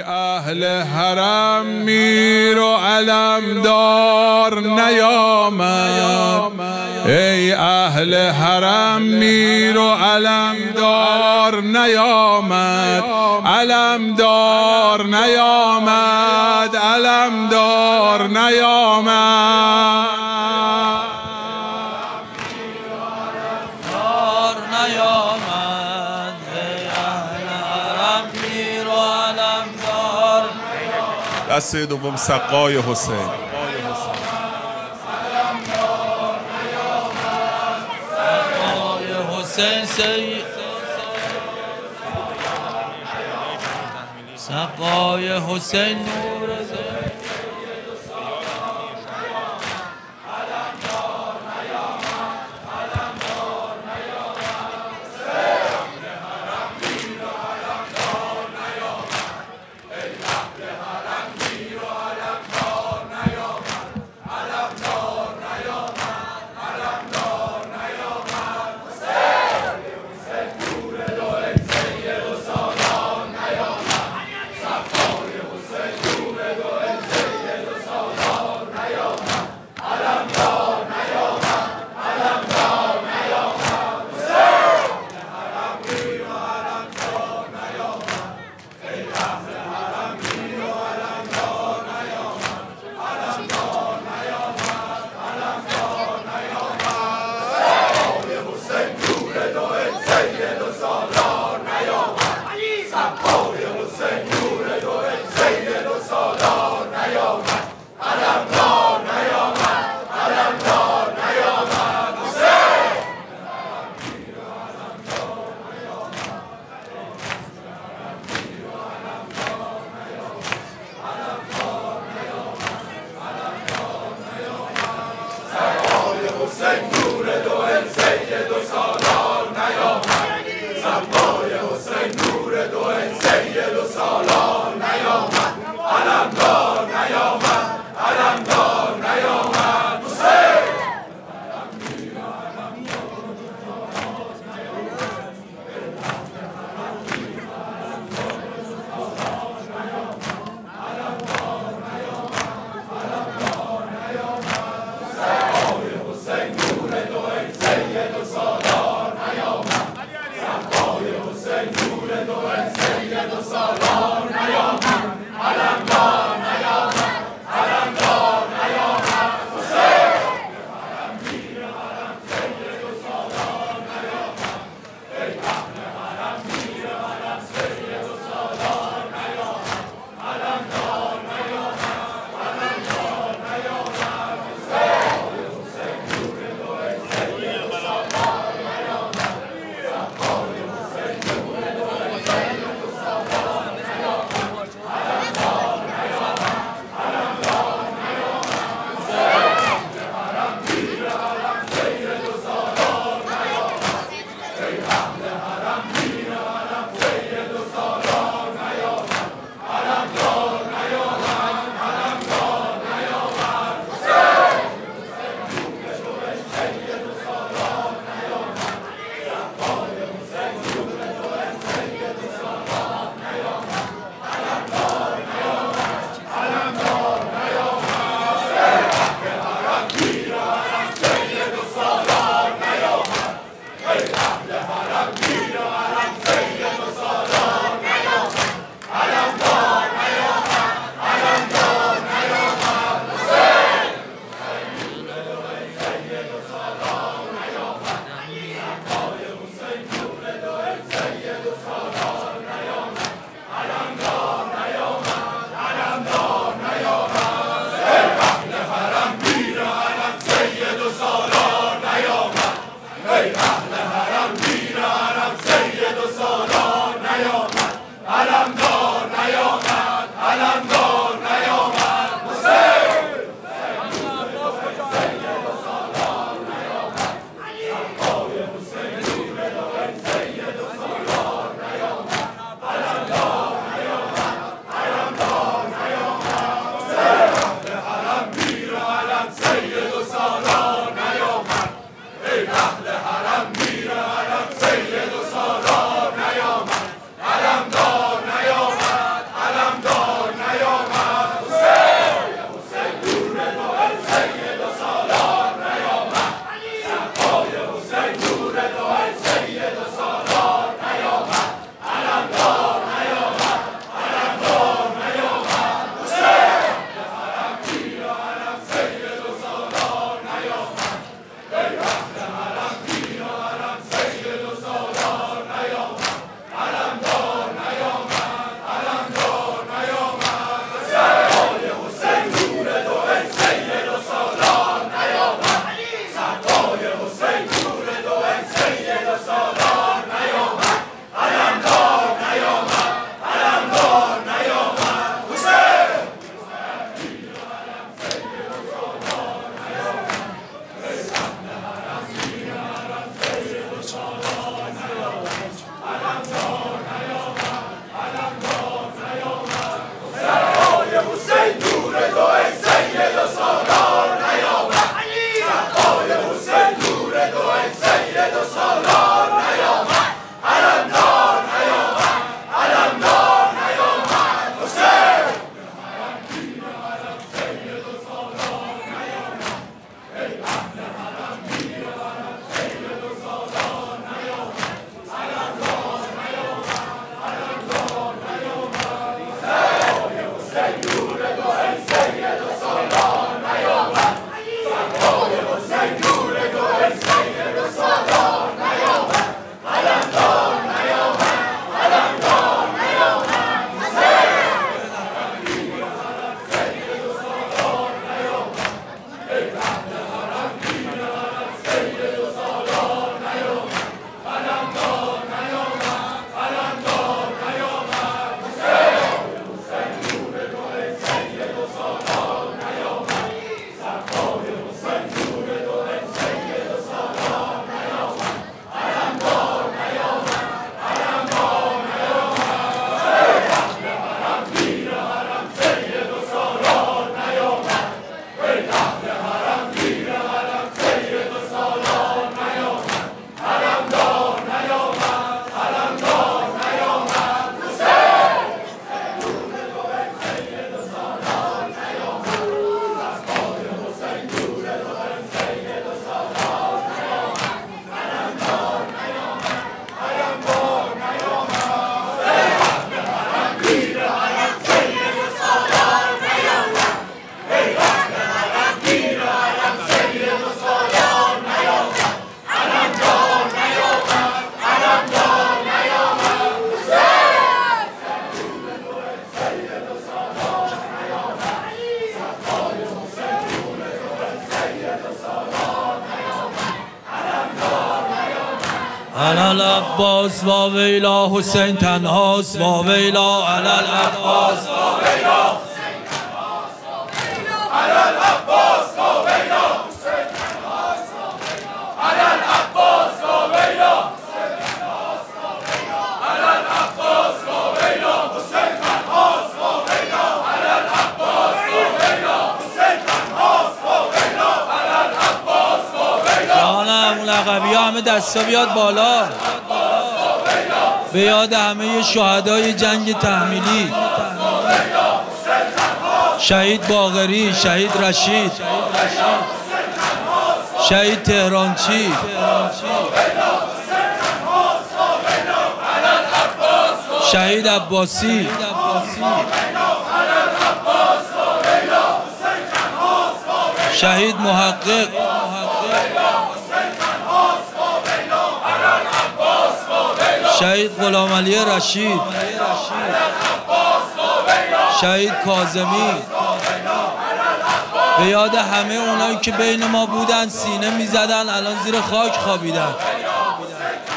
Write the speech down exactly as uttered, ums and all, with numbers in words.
اهل حرم میر و علمدار نیامد، ای اهل حرم میر و علمدار نیامد، علمدار نیامد، علمدار نیامد. دسته دوم سقای حسین. سقای حسین نور علل عباس و ویلا حسین تنهاست و ویلا علل عباس و ویلا علل عباس و ویلا حسین تنهاست و ویلا علل عباس و ویلا حسین تنهاست و ویلا علل عباس و ویلا حسین تنهاست و ویلا علل عباس و ویلا حسین تنهاست و ویلا علل عباس و ویلا. جانم اون لقبی همه دستا بیاد بالا به یاد همه شهدای جنگ تحمیلی، شهید باقری، شهید رشید، شهید تهرانچی، شهید عباسی، شهید محقق، شهید غلام علی رشید، شهید کاظمی، به یاد همه اونایی که بین ما بودن سینه میزدن الان زیر خاک خوابیدن.